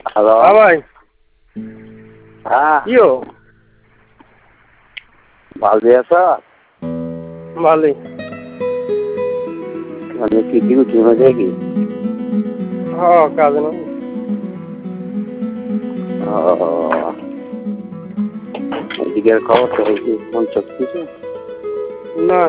hello হ্যাঁ ভাই হ্যাঁ কিও ভালো আছো ভালোই মানে কি ডিউটি হয়ে যায় কি হ্যাঁ কাজে না এদিকের খবর তো হয়েছে মন কিছু না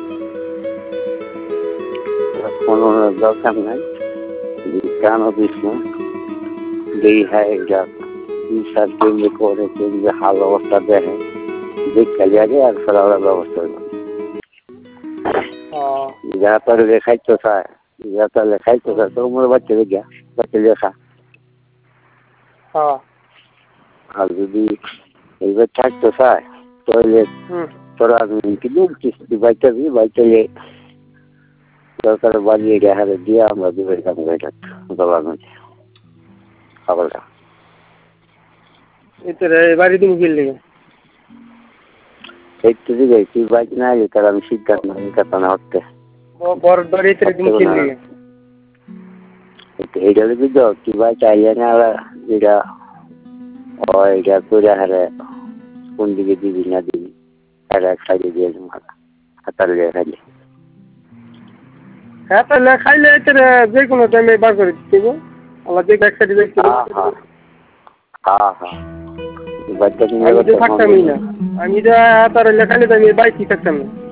কোনো দরকার নাই কেন দিস না যেই হয় এটা সার কেন্দ্রে করে কেন্দ্রে হাল অবস্থা দেখে দেখতে আগে আর ফেরার ব্যবস্থা হইল যারা তার লেখাইতে চায় যারা তার লেখাইতে চায় তো আমার বাচ্চা লেখা বাচ্চা লেখা আর যদি এইবার থাকতে চায় তাহলে তোরা কিন্তু কিস্তি বাইচাবি বাইচালে সরকারের বাড়িয়ে হারে দিয়ে আমরা দুবের কাম এটা দলার মধ্যে খাবারটা বাড়ি তুমি কিনলে একটু দিকে তুই বাইক না এলে তার আমি সিদ্ধান্ত না কাতানা হচ্ছে বড় বাড়ি তুমি কিনলে এইটা যদি দাও তুই বাইক আইলে না এটা এটা করে হারে কোন দিকে দিবি না দিবি আর এক সাইডে দিয়ে হাতার দিয়ে খাইলে হ্যাঁ তাহলে খাইলে যে কোনো টাইমে বার করে দিতে আমার যে এক সাইডে দেখতে হ্যাঁ হ্যাঁ বাচ্চা আমি তো থাকতামই না আমি যা তার লেখালে তো আমি বাইকই থাকতাম না